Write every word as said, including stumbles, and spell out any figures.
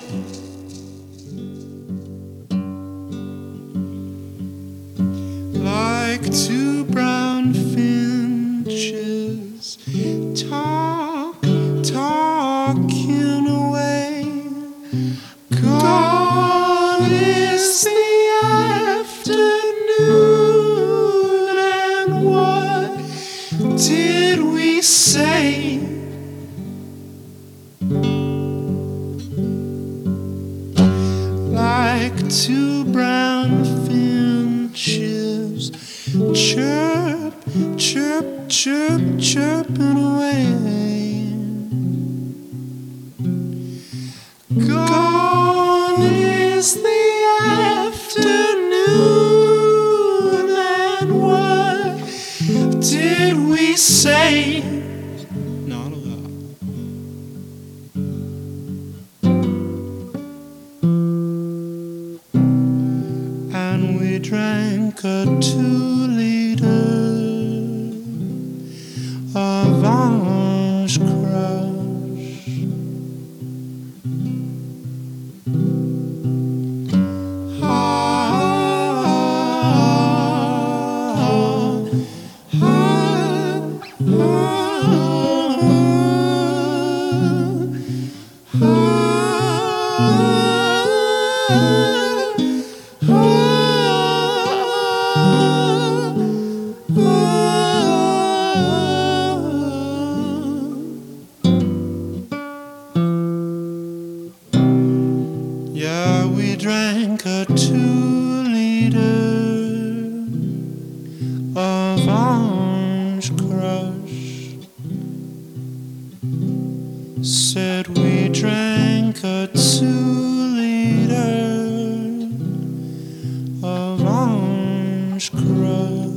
Like two brown finches talk, talking away. Gone is the afternoon, and what did we say? Like two brown finches chirp, chirp, chirp, chirping away. Gone is the afternoon, and what did we say? Not a lot. And we drank a two-liter of orange crush. Ah, ah, ah, ah, yeah, we drank a two-liter of orange crush. Said we drank a two-liter of orange crush.